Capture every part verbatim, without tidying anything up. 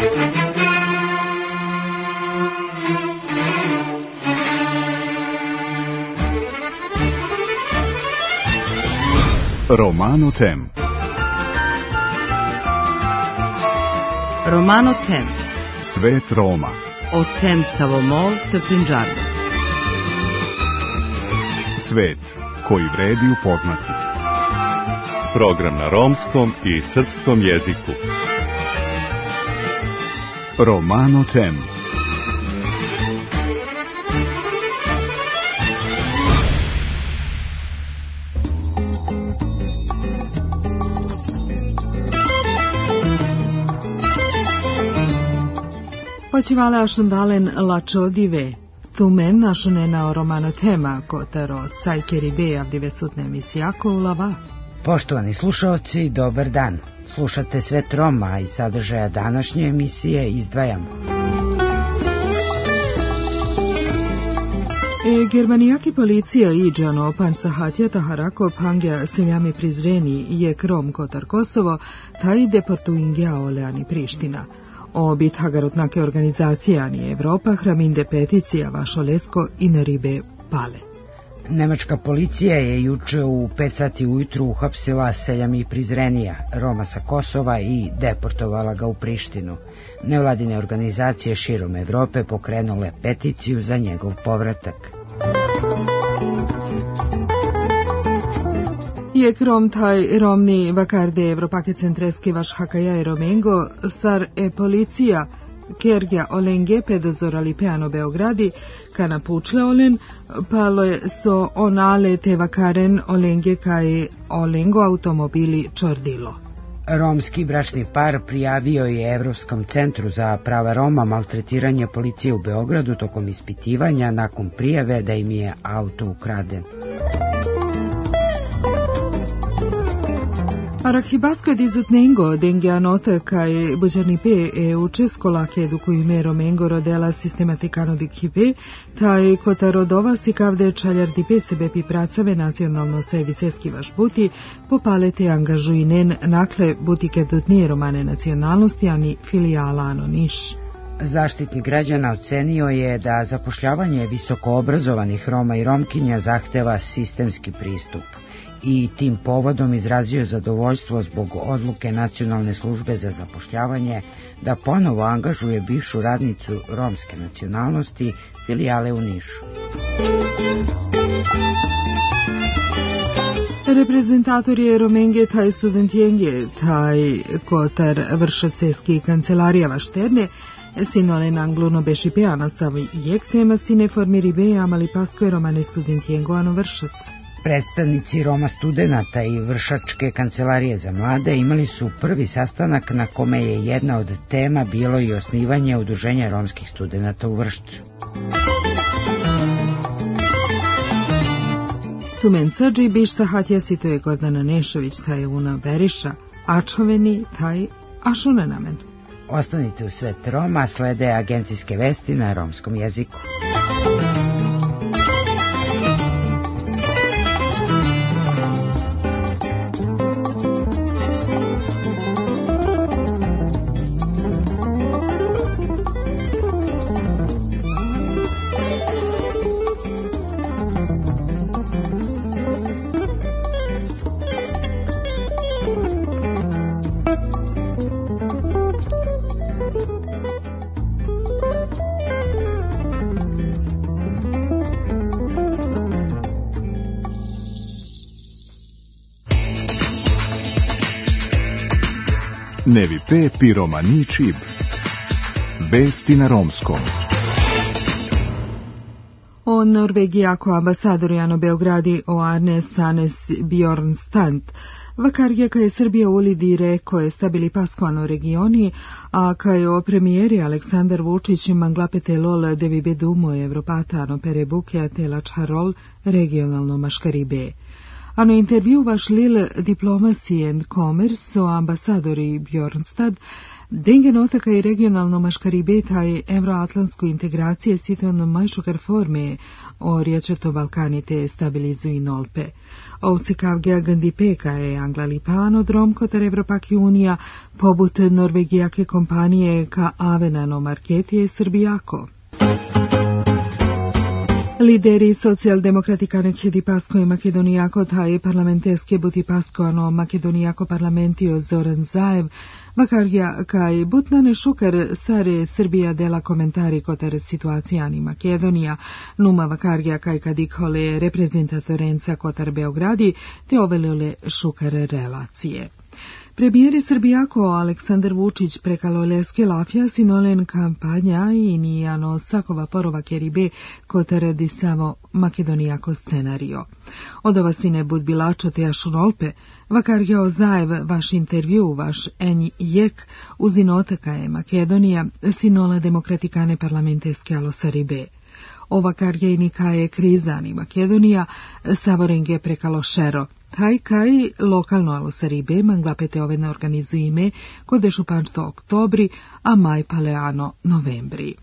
Romano Tem. Romano Tem. Svet Roma. O tem Savomol te Punjabi. Svet koji vredi upoznati. Program na romskom i srpskom jeziku. Romano Tem. Počivale ašundalen lačodive, tumen našunena Romano Tema, kotaro sajkeri be avdive sutne emisijako ulava. Poštovani slušalci, dobar dan. Slušate Svet Roma i sadržaja današnje emisije izdvajamo. E, Germanijaki policija iđano pan sahatja taharako pangja seljami prizreni je krom kotar Kosovo, taj deportuingja oleani Priština. Obit hagarutnake organizacije ani Evropa hraminde peticija vašolesko i na ribe pale. Nemačka policija je juče u pet sati ujutru uhapsila seljami Prizrenija, Roma sa Kosova i deportovala ga u Prištinu. Nevladine organizacije širom Evrope pokrenule peticiju za njegov povratak. Je krom taj romni vakarde Evropake centreski vaš hakaja i Romengo, sar e policija kergja olenge pedozorali peano Beogradi, kana pučle olen, palo je so onale te vakaren olenge kaj olengo automobili čordilo. Romski bračni par prijavio je Evropskom centru za prava Roma maltretiranje policije u Beogradu tokom ispitivanja nakon prijave da im je auto ukraden. Arhibasko dizutnengo dengia nota kaj buđarni pe e učeskola ke edukuime Romengo rodela sistematikano dikhipe, taj kota rodova si kavde čaljardi pe sebe pipracave nacionalno se viseski vaš buti, popalete angažujinen nakle butike dutnije romane nacionalnosti, ani filijala ano Niš. Zaštitnik građana ocenio je da zapošljavanje visokoobrazovanih Roma i Romkinja zahteva sistemski pristup i tim povodom izrazio zadovoljstvo zbog odluke Nacionalne službe za zapošljavanje da ponovo angažuje bivšu radnicu romske nacionalnosti filijale u Nišu. Reprezentatorije Romenge taj studentjenge, taj kotar vršaceski kancelarija vašterne, sinole nangluno bešipeana sam jek tema sine formiri be amali paskoj romane studentjengo ano vršac. Predstavnici Roma studenata i Vršačke kancelarije za mlade imali su prvi sastanak na kome je jedna od tema bilo i osnivanje udruženja romskih studenata u Vršcu. Tumen sađi biš sahatja si to je Gordana Nešović, taj una Beriša, ačoveni taj ašunenamen. Ostanite u Svet Roma, slede agencijske vesti na romskom jeziku. Nevi pe piromani čib. Vesti na romskom. O Norvegijako ambasador Jano Beogradi o Arne Sanes Bjornstant, vakarje kaj Srbija ulidi reko je stabili paskvano regioni, a kaj o premijeri Aleksandar Vučić manglapete lol devi bedumo Evropatano perebukja tela čarol regionalno maškaribe. Ano intervju vaš lil Diplomacy and Commerce o ambasadori Bjornstad Dengen otaka i regionalno maškaribeta i euroatlantsku integracije siton majšukar forme o riječeto Balkanite stabilizuji nolpe. Ovsikavge agandipeka je Anglalipano dromkotar Evropak unija pobut norvegijake kompanije ka Avenano marketije Srbijako. Lideri socijaldemokratikane Kjedi Pasko i Makedonijako taj parlamenteske buti Pasko ano Makedonijako parlamentio Zoran Zaev, vakarja kaj butnane šukar sare Srbija dela komentari kotar situacijani Makedonija, numa vakarja kaj kadikole reprezentatorenca kotar Beogradi, te ovelele šukar relacije. Premijeri Srbijako Aleksandar Vučić prekalo leske lafja sinolen kampanja i nijano sakova porova keribe kota radi samo Makedonijako scenario. Odova sine budbilačo te ašunolpe, vakar je Zaev vaš intervju, vaš enj jek, uzinotaka je Makedonija, sinola demokratikane parlamenteske alosaribe. Ova karjejnika je krizani Makedonija, savorenge prekalo šero, taj kaj lokalno alosaribe manglapete ove ne organizujime kode šupančto oktobri, a maj paleano novembri.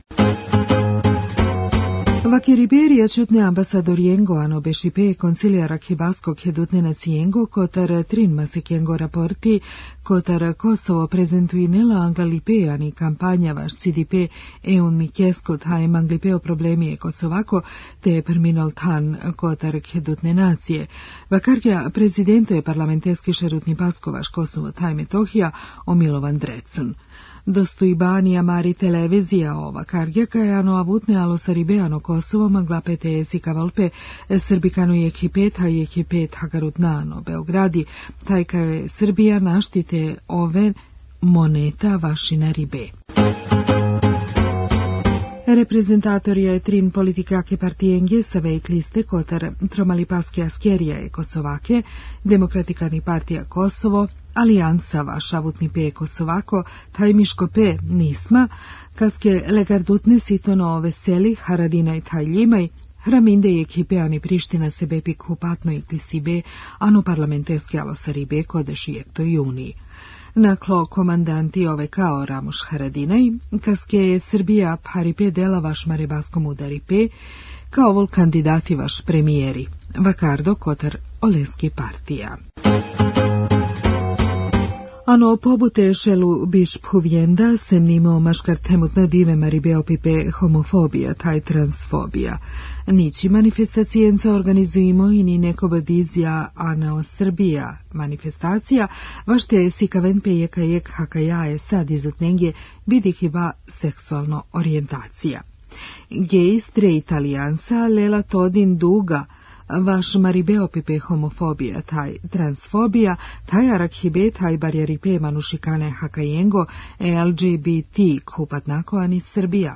Vakeriberija čutne ambasadorijengo ano bešipe koncilijara Kibasko kedutne nacijengo kotar trin masekengo raporti kotar Kosovo prezentuinela Anglalipe ani kampanja vaš C D P eun mikesko taj manglipeo problemi e Kosovako te perminol tan kotar kedutne nacije. Vakarja prezidento je parlamenteski šerutni pasko vaš Kosovo taj Metohija omilovan Drecun. Dostojbanija mari televizija ova kargjaka je ano avutne alosaribeano Kosovo manglapete jesika volpe srbikano je ekipet, a je ekipet hagarutnano Beogradi, taj kaj Srbija naštite ove moneta vašina ribe. Reprezentatorija je trin politikake partijenge sa vejk liste kotar Tromalipaske askerija e Kosovake, Demokratikani partija Kosovo, Alijansa vaš avutni pe Kosovako, taj miško pe nisma, kaske legardutne sitono veseli Haradina i taj ljimaj, Hraminde i ekipe ani Priština sebe pik upatno i klistibe, ano parlamenteske alosaribe kodeš jekto juni. Naklo komandanti ove kao Ramuš Haradinaj, kaske je Srbija paripe dela vaš marebaskom udaripe, kao vol kandidati vaš premijeri, Vakardo Kotar Oleski partija. Ano pobute šelu biš puvjenda sem nimo maškar temutna dive maribeo pipe homofobija taj transfobija. Nići manifestacijenca organizujemo i ni neko badizija anao Srbija manifestacija, vašte sikaven pe jeka jek hakajaje sad izatnenge bidi hiba seksualno orijentacija. Gej straight alijansa lela todin duga, vaš maribeo pipe homofobija, taj transfobija, taj arakhibe, taj barjeripe manušikane hakajengo, e L G B T kupatnako ani Srbija.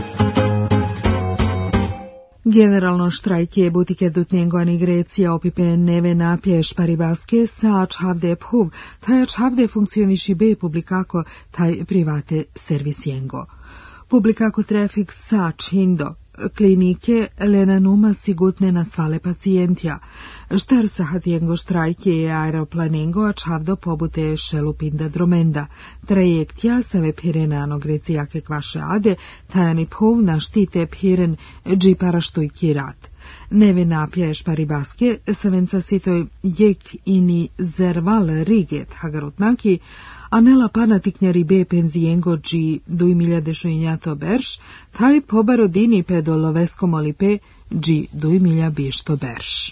Generalno štrajk je butike dutnjengo ani Grecija opipe neve napje šparibaske sa čhavde phuv, taj čhavde funkcioniši be publikako taj private servisjengo. Publikako trafik sa čindo, klinike lena numa sigutne na svale pacijentja. Štar sahatijengo štrajke je aeroplanengo a čavdo pobute šelupinda dromenda. Trajektja save pirenano grecijake kvaše ade, tajani pov na štite piren džiparaštujki rat. Neve napje šparibaske, savenca sitoj jek ini zerval riget hagarutnaki, a nela panatiknja ribe penzijengo dži duj milja šoinjato berš, taj pobarodini pedo lovesko molipe dži duj milja bišto berš.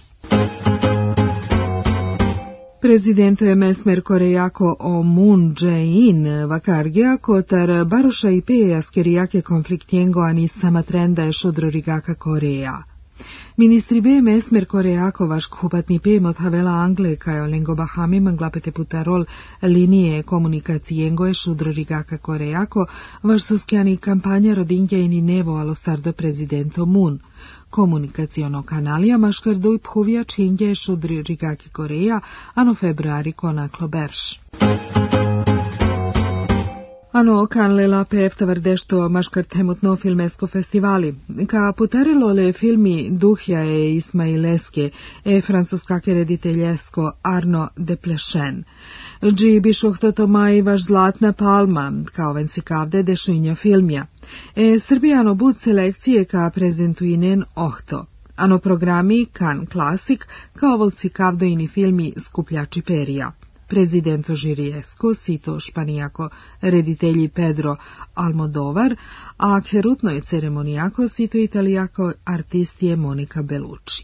Prezidento je mesmer Korejako o Moon Jae-in vakargija kotar baroša i pe askerijake konfliktjengo ani sama trenda je šodrorigaka Koreja. Ministri be mesmer Korejako vaš kupatni pe mot havela Angle kajo lengo Bahami manglapete putarol linije komunikacijengo je šudrorigaka Korejako vaš soskjani kampanja rodinja i ni nevo alosardo prezidento Moon. Komunikaciono kanalija maškar duj phuvija činje je šudrorigaki Koreja ano februari konaklo berš. Ano canle la pefta verdešto maškartemutno filmesko festivali. Ka potarilo le filmi Duhja e Ismaileske e francuskake rediteljesko Arno de Plešen. Dži bišohto tomai vaš zlatna palma, kao vensi kavde dešinja filmja. E srbijano bud selekcije ka prezentuinen ohto. Ano programi kan klasik kao volci kavdojini filmi Skupljači perija. Prezidento žirijesko, sito španijako, reditelji Pedro Almodovar, a kerutno je ceremonijako, sito italijako, artistije Monika Bellucci.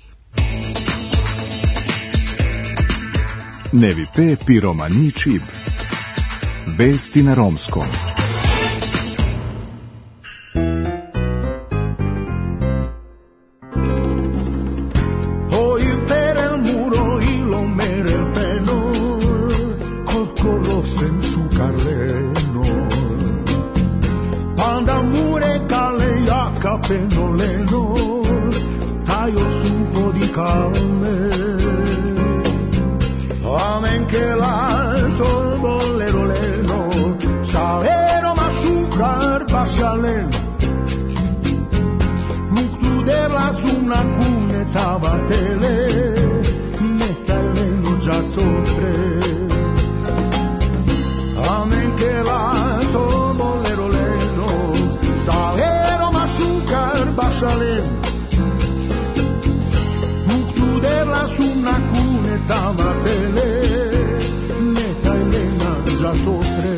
Nevi pe piromani čib. Vesti na romskom. Penoleno, taio supo di calme, amen che la sol bolero leno, salero machucar bachalen, muctu de la suna cune tabatele, metaleno già sopra, amen che la sol bolero leno, salero Bachalem, muctu de la suna cune tamatele, neta Elena già sopra.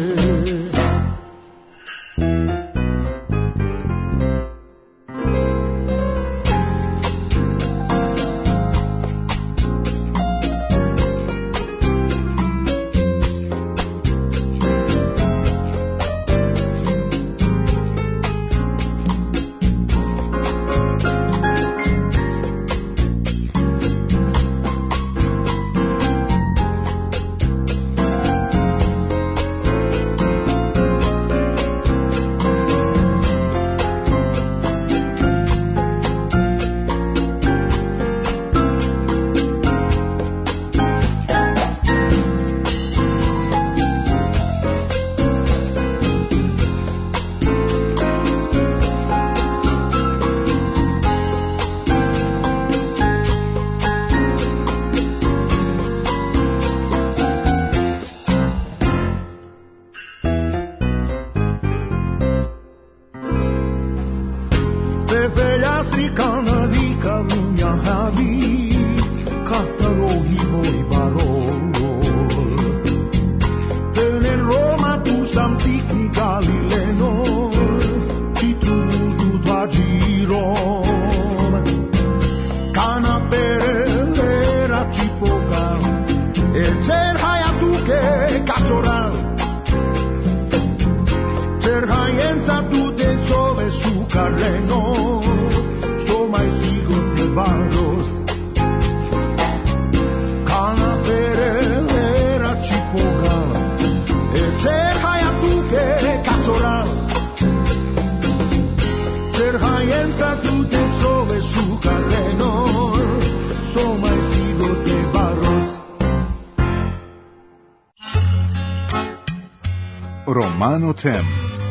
Romano Tem.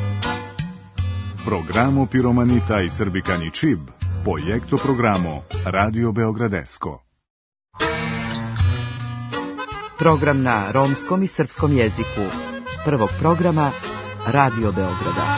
Programo Piromanita i Srbikani Čib, projekto programo Radio Beogradesko. Program na romskom i srpskom jeziku. Prvog programa Radio Beograda.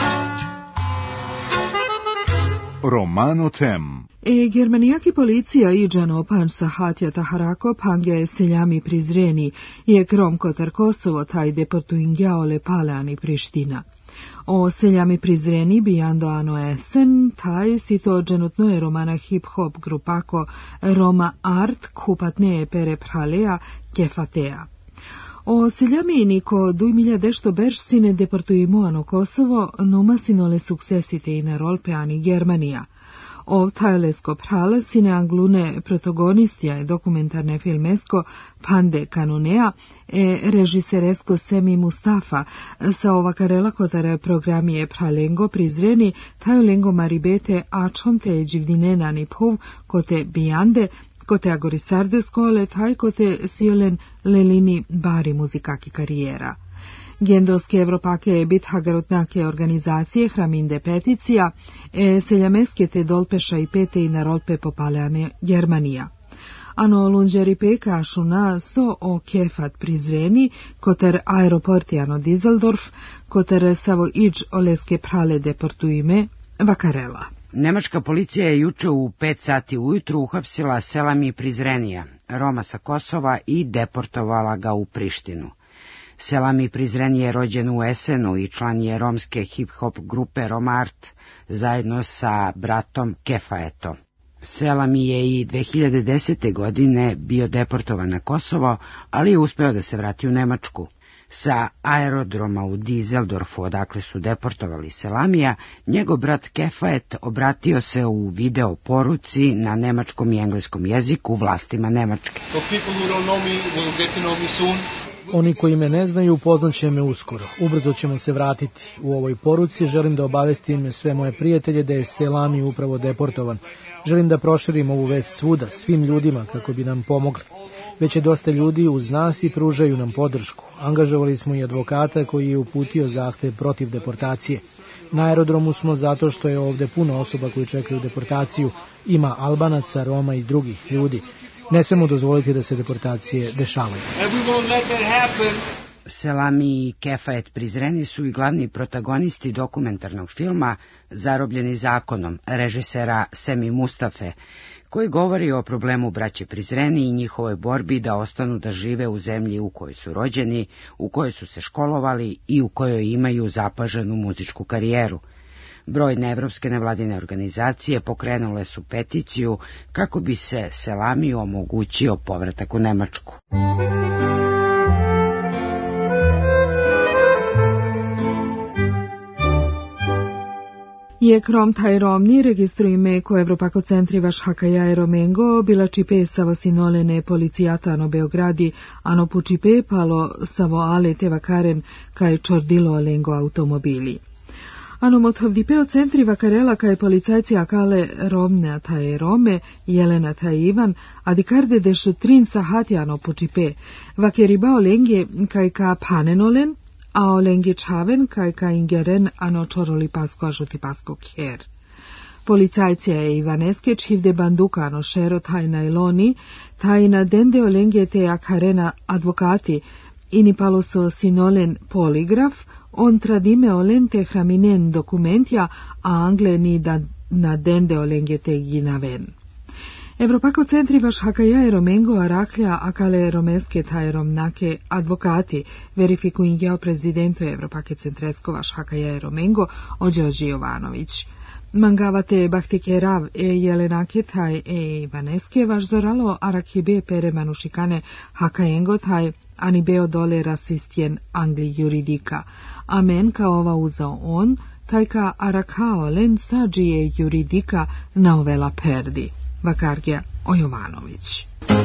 Romano Tem. E germanijaki policija iđano pan sahatja taharako pangja je seljami prizreni je krom kotar Kosovo taj deportuingjao le paleani Priština. O seljami prizreni bijando ano esen, taj si to dženutno je romana hip-hop grupako Roma Art kupatne pere pralea kefatea. O seljami niko duj milja dešto berš sine deportuimo ano Kosovo, numa sinole suksesite i na rolpeani Germanija. Ov tajlesko prala sine anglune protagonistija dokumentarne filmesko Pande Kanunea e režiseresko Semi Mustafa sa ovakarela kotare programije pralengo prizreni tajulengo maribete achonte dživdinenani pov kote bijande kote agorisarde skole taj kote siolen lelini bari muzikaki karijera. Gendoske Evropake bithagarotnake organizacije Hraminde peticija, e seljameske te dolpeša i pete i narolpe popaleane Germanija. Ano lunđeri peka šuna so o kefat prizreni, koter aeroportiano Dizeldorf, koter savo iđ oleske prale deportuime Vakarela. Nemačka policija je juče u pet sati ujutru uhapsila Selami Prizrenija, Roma sa Kosova, i deportovala ga u Prištinu. Selami Prizreni je rođen u Esenu i član je romske hip-hop grupe Romart zajedno sa bratom Kefaeto. Selami je i dve hiljade desete. godine bio deportovan na Kosovo, ali je uspeo da se vrati u Nemačku. Sa aerodroma u Dizeldorfu, odakle su deportovali Selamija, njegov brat Kefaet obratio se u video poruci na nemačkom i engleskom jeziku vlastima Nemačke. Oni koji me ne znaju upoznaće me uskoro. Ubrzo ćemo se vratiti. U ovoj poruci želim da obavestim sve moje prijatelje da je Selami upravo deportovan. Želim da proširim ovu vest svuda, svim ljudima, kako bi nam pomogli. Već je dosta ljudi uz nas i pružaju nam podršku. Angažovali smo i advokata koji je uputio zahtev protiv deportacije. Na aerodromu smo zato što je ovde puno osoba koji čekaju deportaciju. Ima Albanaca, Roma i drugih ljudi. Ne smemo dozvoliti da se deportacije dešavaju. Selami i Kefaet Prizreni su i glavni protagonisti dokumentarnog filma Zarobljeni zakonom, režisera Semi Mustafe, koji govori o problemu braće Prizreni i njihovoj borbi da ostanu da žive u zemlji u kojoj su rođeni, u kojoj su se školovali i u kojoj imaju zapaženu muzičku karijeru. Brojne evropske nevladine organizacije pokrenule su peticiju kako bi se Selamiju omogućio povratak u Nemačku. Je krom taj romni registrujme ko Evropako centri vaš hakaja Romengo bila čipe savo sinolene policijata ano Beogradi, ano pučipe palo savo ale te vakaren kaj čordilo lengo automobili. Ano motovdipeo centri Vakarela kaj policajci akale romne taje Rome, Jelena taje Ivan, adikarde dešu trin sahati ano pučipe, vakeribao lenge kaj ka panenolen, a olengi čaven kaj ka ingeren ano čoroli pasko a žuti pasko kjer. Policajci je Ivaneske čivde banduka ano šero taj na iloni, taj na dende olenge te akarena advokati, ini palo so sinolen poligraf, on tradime olen te hraminen dokumentja, a angle ni da na dende olenge te ginaven. Evropako centri vaš hakaja Romengo araklja akale romeske taj romnake advokati verifikuingjao prezidentu Evropake centresko vaš hakaja Romengo o Đorđe Jovanović. Mangavate bahtike rav e jelenake taj e Ivaneske vaš zoralo arakhibe pere manušikane hakajengo taj ani beo dole rasistjen angli juridika. Amen ka ova uzao on, taj ka arakao len sađije juridika na ovela perdi. Vakargija o Jovanović.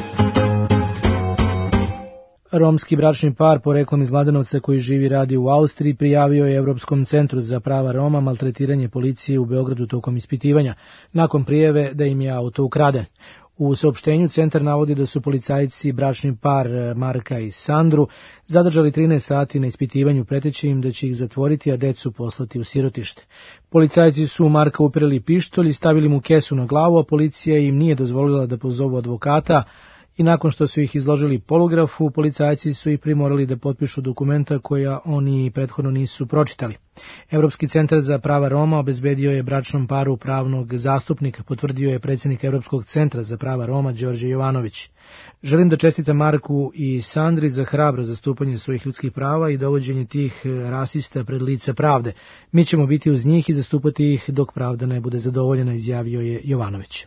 Romski bračni par poreklom iz Mladenovca koji živi i radi u Austriji prijavio je Evropskom centru za prava Roma maltretiranje policije u Beogradu tokom ispitivanja, nakon prijave da im je auto ukraden. U saopštenju centar navodi da su policajci bračni par Marka i Sandru zadržali trinaest sati na ispitivanju preteći im da će ih zatvoriti, a decu poslati u sirotište. Policajci su Marka upirali pištolj i stavili mu kesu na glavu, a policija im nije dozvolila da pozovu advokata i nakon što su ih izložili poligrafu, policajci su ih primorali da potpišu dokumenta koja oni prethodno nisu pročitali. Evropski centar za prava Roma obezbedio je bračnom paru pravnog zastupnika, potvrdio je predsjednik Evropskog centra za prava Roma Đorđe Jovanović. Želim da čestitam Marku i Sandri za hrabro zastupanje svojih ljudskih prava i dovođenje tih rasista pred lice pravde. Mi ćemo biti uz njih i zastupati ih dok pravda ne bude zadovoljena, izjavio je Jovanović.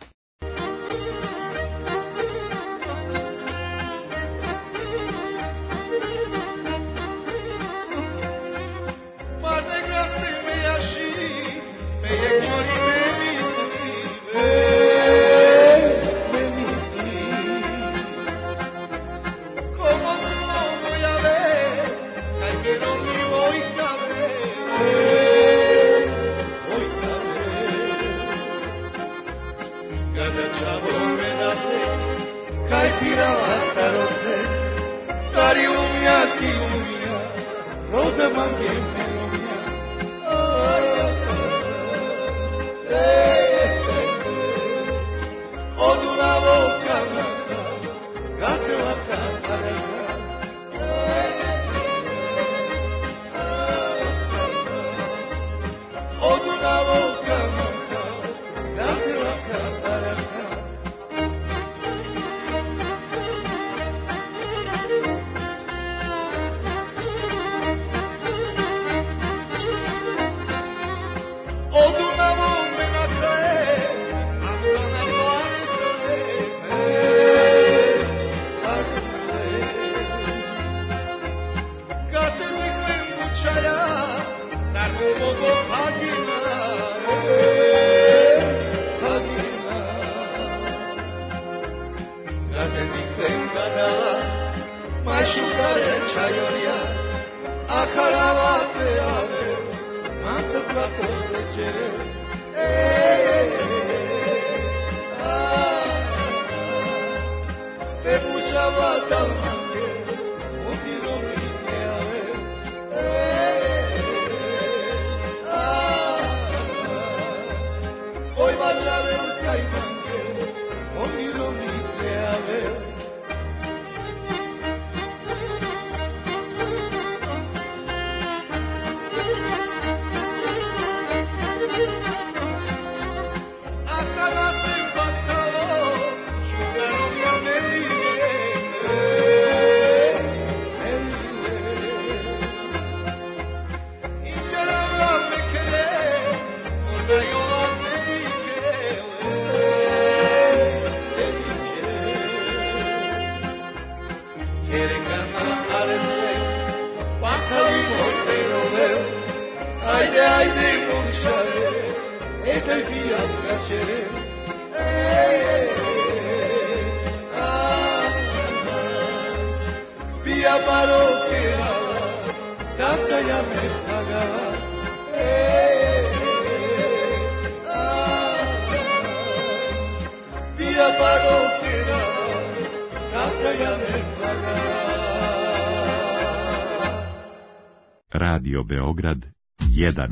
va posveće. Ej, a, te pušava talmanke, obirom izmijale. Ej, a, oj vađave u kajmanke, obirom izmijale. Radio Beograd jedan.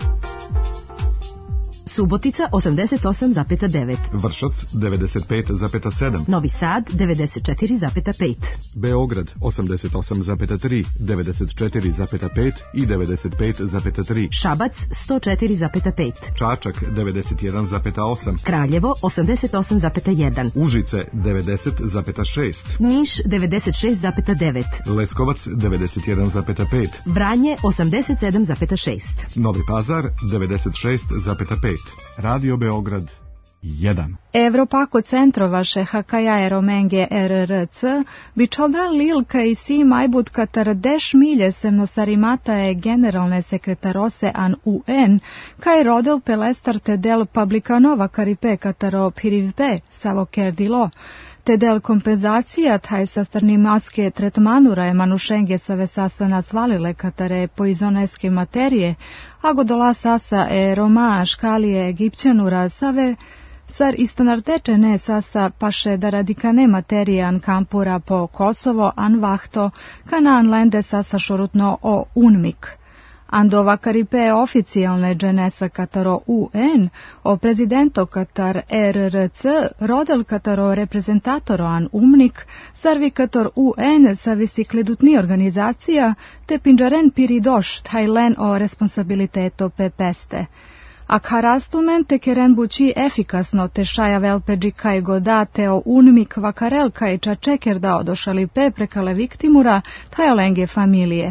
Subotica osamdeset osam zarez devet. Vršac devedeset pet zarez sedam. Novi Sad devedeset četiri zarez pet. Beograd osamdeset osam zarez tri, devedeset četiri zarez pet i devedeset pet zarez tri. Šabac sto četiri zarez pet. Čačak devedeset jedan zarez osam. Kraljevo osamdeset osam zarez jedan. Užice devedeset zarez šest. Niš devedeset šest zarez devet. Leskovac devedeset jedan zarez pet. Vranje osamdeset sedam zarez šest. Novi Pazar devedeset šest zarez pet. Radio Beograd jedan. Evropako centrovaše hakaja Romenge R R C bi čaldan Lilka i si majbut katar deš milje semnosarimata je generalne sekretarose an U N kaj rodel pelestarte del publikanova karipe kataro pirivbe savo kerdilo. Te del kompenzacija taj sastrni maske tretmanura je manušenge save sasana svalile katare poizoneske materije, a godola sasa e Roma škalije egipćanura save sar istanarteče ne sasa paše da radikane materijan kampura po Kosovo an vahto kanan lende sasa šorutno o unmik. Andova karipe oficijalne dženesa kataro U N o prezidento katar R R C rodel kataro reprezentatoro an umnik sarvi kator U N sa visikledutni organizacija te pinđaren piridoš tajlen o responsabiliteto pe peste. A karastumen te keren bući efikasno te šaja velpeđi kaj godate o unmik vakarel kaj čačeker da odošali pe prekale viktimura tajolenge familije.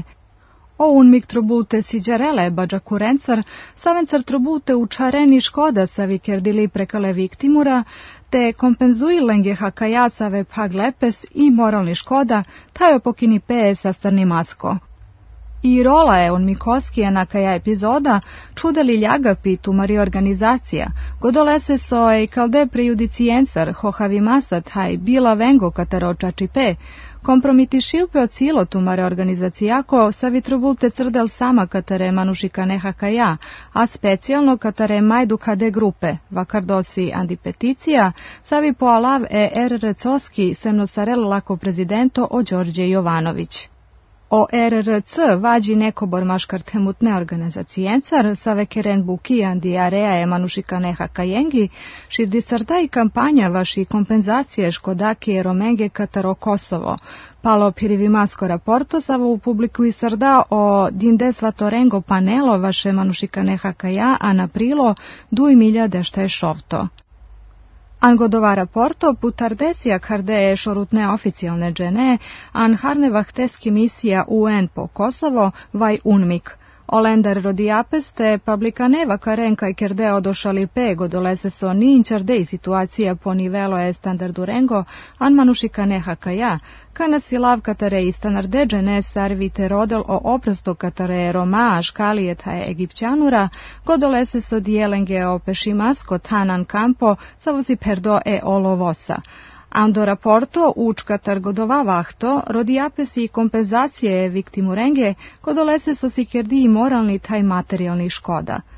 O unmik trobute siđarele bađa kurencar, savencar trobute u čareni škoda sa vikerdili prekale viktimura, te kompenzuji lenge hakajasave pag lepes i moralni škoda, tajo pokini pe sa strni masko. I rola je unmikoskije na kaja epizoda čudeli ljagapi tumari organizacija, godolese so e kalde prejudicijencar hohavi masa taj bila vengo kataro čačipe, kompromiti šilpe od cilo tumare organizacijako sa vitrubulte crdel sama katare manušika nehakaja, a specijalno katare majdu kade grupe, vakardosi andipeticija, savi po alav e R Recoski semnosarel lako prezidento o Đorđe Jovanović. O R R C vađi nekobor maškar temutne organizacijencar, sa vekeren bukijan diareja je manušika neha kajengi, širdi sarda i kampanja vaši kompenzacije škodaki je romenge kataro Kosovo. Palo pirivi masko raporto savo u publiku i sarda o dinde svatorengo panelo vaše manušika neha kaja, a na prilo duj milja dešta je šovto. An godova raporto putardesija karde je šorutne oficijalne džene, an harne vahteski misija U N po Kosovo, vaj unmik. Olendar rodiapeste publikaneva karenka i kerde odošali pe godolese so ninčarde i situacija po nivelo je standardu rengo, an manušika nehakaja, kana silav katare i standarde džene sarvite rodel o oprosto katare Roma škalije taje egipćanura, godolese so dijelenge o pešimasko tanan kampo savosi perdo e olovosa. Ando raporto učkatar godova vahto, rodiapesi i kompenzacije viktimu renge, godolese so sikerdi i moralni taj materijalni škoda.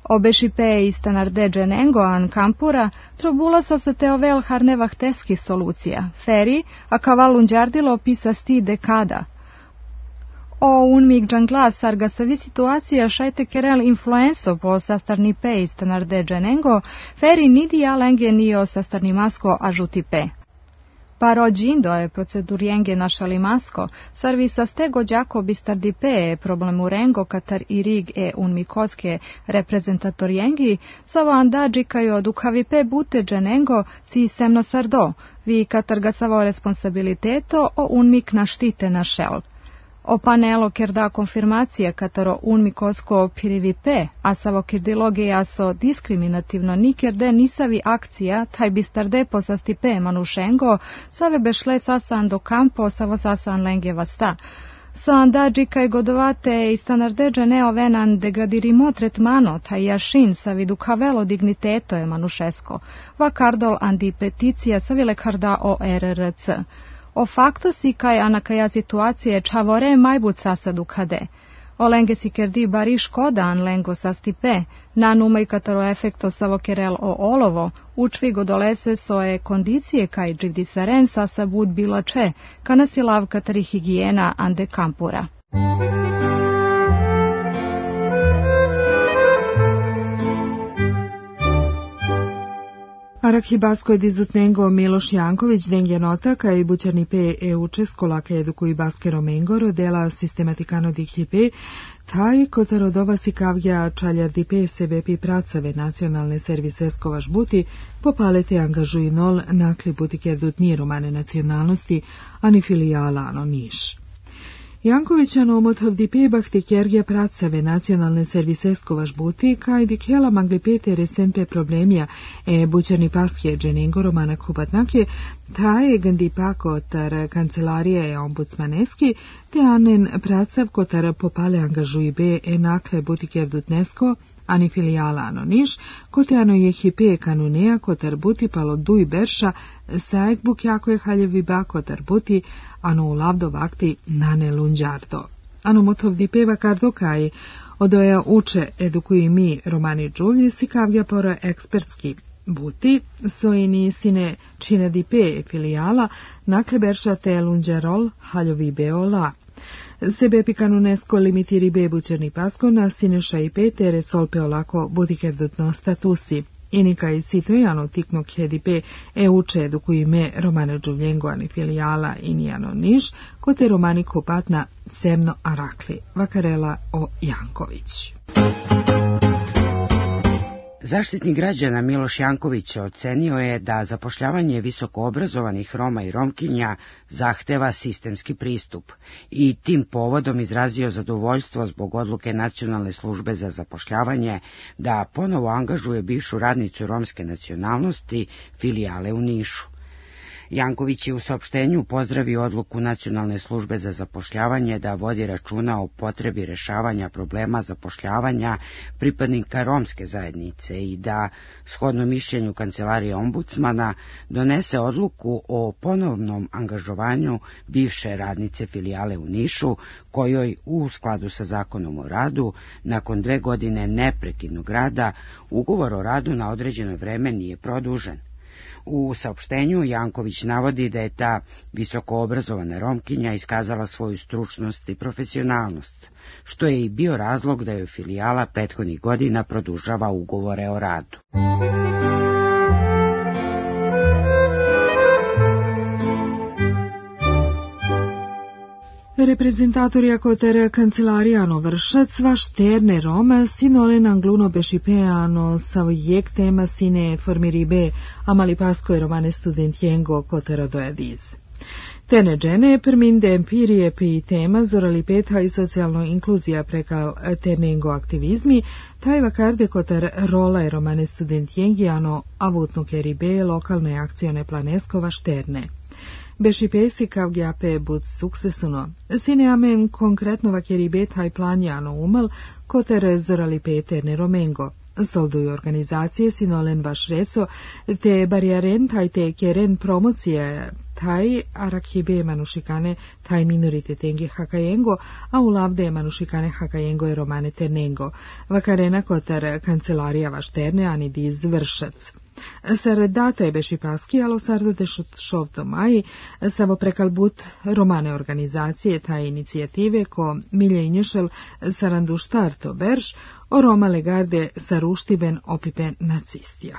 Obeshipe istanarde dženengo an kampura, trobulasa se teovel harnevahteski solucija, feri, a kavalunđardilo pisa sti dekada. O unmig džanglas sarga savi situacija šajte kerel influenso po sastarni pe istanarde dženengo, feri nidi alenge nio sastarni masko ažutipe. Paro džindo je procedurienge našali masko, sarvi sa stego đako bistardipe je problemu rengo katar i rig e unmikoske reprezentatoriengi, savo andađi kajo dukavipe bute dženengo si semno sardo, vi katar ga savo responsabiliteto o unmik naštite na šel. O panelo kerda konfirmacija kataro unmikosko pirivipe, a savo kirdilogeja so diskriminativno nikerde nisavi akcija, taj bistarde posastipe manušengo, save bešle sasan do kampo, savo sasan lenge vasta. So andađi kaj godovate i standardeđe neo venan degradirimo tretmano, taj jašin savi dukavelo digniteto je manušesko, vakardol andi peticija savile karda o er er ce. O fakto si kaj anakaja situacije čavore majbut sasadu kade. O lenge si kerdi bari škoda an lengo sastipe, na numaj kataro efekto savo kerel o olovo, učvi godolese soje kondicije kaj dživdi saren sasa bud bila če, kana si lav katari higijena ande kampura. Arakhibasko dizutnengo Miloš Janković dengje nota kaj bućarni pe e uče skolaka edukuji baskero mengoro dela sistematikano dikhipe, taj kotarodova si kavja čaljardi pe sebe pi pracave nacionalne servisesko žbuti popalete angažuji nol nakli butike dutnije romane nacionalnosti, ani filijala ano Niš. Jankovićano omotov di pe bahti kerge pracave nacionalne servisesko žbuti kaj dikela manglipete resenpe problemija e bućarni paskje dženingo romana kubatnake, taje gandi pako tar kancelarije e ombudsmaneski, te anen pracav kotar popale angažuji be e nakle butike dutnesko, ani filijala ano Niš, kote ano je hipe kanunea kotar buti palo duj berša, sajek buk jako je haljevi ba kotar buti, ano u lavdo vakti nane lunđardo. Ano motov di peva kardo kaj, odoja uče edukuji mi romani džuvlji si kavja pora ekspertski buti, sojini sine čine di pe filijala, nakle berša te lunđarol haljovi beola. Sebe pikanunesko limitiri be bućerni pasko na sineša i pete resolpe olako butiker dutno statusi. Inika i sitojano tikno kjedipe e uče edukuji me romane džuvljengo ani filijala inijano Niš, kote romani kupatna semno arakli. Vakarela o Janković. Zaštitnik građana Miloš Janković ocenio je da zapošljavanje visokoobrazovanih Roma i Romkinja zahteva sistemski pristup i tim povodom izrazio zadovoljstvo zbog odluke Nacionalne službe za zapošljavanje da ponovo angažuje bivšu radnicu romske nacionalnosti filijale u Nišu. Janković je u saopštenju pozdravio odluku Nacionalne službe za zapošljavanje da vodi računa o potrebi rešavanja problema zapošljavanja pripadnika romske zajednice i da, shodno mišljenju kancelarije ombudsmana, donese odluku o ponovnom angažovanju bivše radnice filijale u Nišu, kojoj u skladu sa zakonom o radu, nakon dve godine neprekidnog rada, ugovor o radu na određeno vreme nije produžen. U saopštenju Janković navodi da je ta visokoobrazovana Romkinja iskazala svoju stručnost i profesionalnost, što je i bio razlog da joj filijala prethodnih godina produžava ugovore o radu. Reprezentatorja koter kancelarijano vršac vaš terne Roma sinolen angluno bešipeano savojek tema sine formiribe amalipasko romane studentiengo koter dojadiz. Tene džene perminde empirije pi tema zoralipeta i socijalno inkluzija prekal ternengo aktivizmi, taj vakarde koter rola e romane studentiengiano avutnu keribe lokalne akcione planesko vaš terne. Bešipesi kao gjape bud suksesuno. Sine amen konkretno vakeribe taj planjano umal, koter zoralipete ne romengo. Solduju organizacije sinolen vaš reso, te barijaren taj te keren promocije taj Arakhibe Manushikane taj minorite tengi Hakayengo, a u lavde Manushikane Hakayengo e romane Tenengo, vakarena kotar kancelarija vašterne ani diz vršac. Sardata je bešipaski, alo sardo de šovto maji, savo prekalbut romane organizacije taj inicijative ko milje inješel saranduštarto berš, o Roma legarde saruštiben opipen nacistija.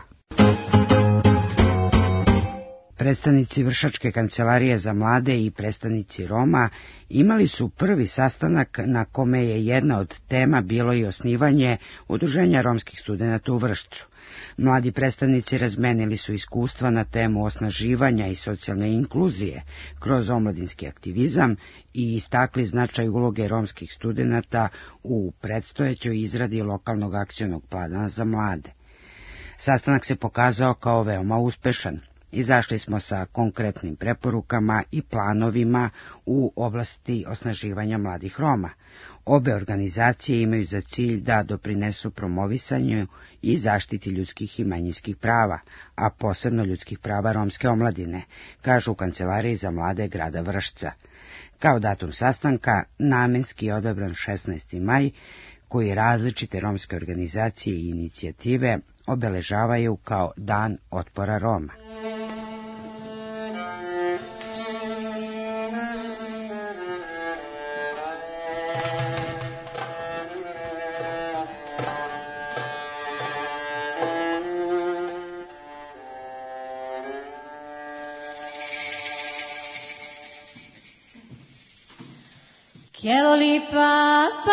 Predstavnici Vršačke kancelarije za mlade i predstavnici Roma imali su prvi sastanak na kome je jedna od tema bilo i osnivanje Udruženja romskih studenata u Vršcu. Mladi predstavnici razmenili su iskustva na temu osnaživanja i socijalne inkluzije kroz omladinski aktivizam i istakli značaj uloge romskih studenata u predstojećoj izradi lokalnog akcionog plana za mlade. Sastanak se pokazao kao veoma uspešan. Izašli smo sa konkretnim preporukama i planovima u oblasti osnaživanja mladih Roma. Obe organizacije imaju za cilj da doprinesu promovisanju i zaštiti ljudskih i manjinskih prava, a posebno ljudskih prava romske omladine, kažu u Kancelariji za mlade grada Vršca. Kao datum sastanka namenski je odabran šesnaesti maj, koji različite romske organizacije i inicijative obeležavaju kao Dan otpora Roma. Quiero li papá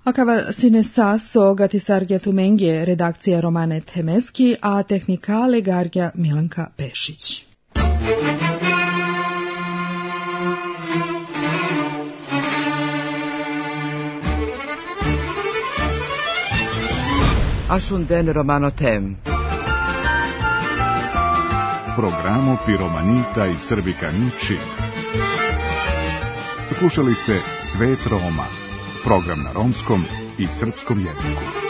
Akava sine saso gatisargja tumengje redakcija Romane Temeski, a tehnikale gargja Milanka Pešić. Ashunden Romano Tem. Programo Piromanita i Srbikani čib. Slušali ste Svet Roma, program na romskom i srpskom jeziku.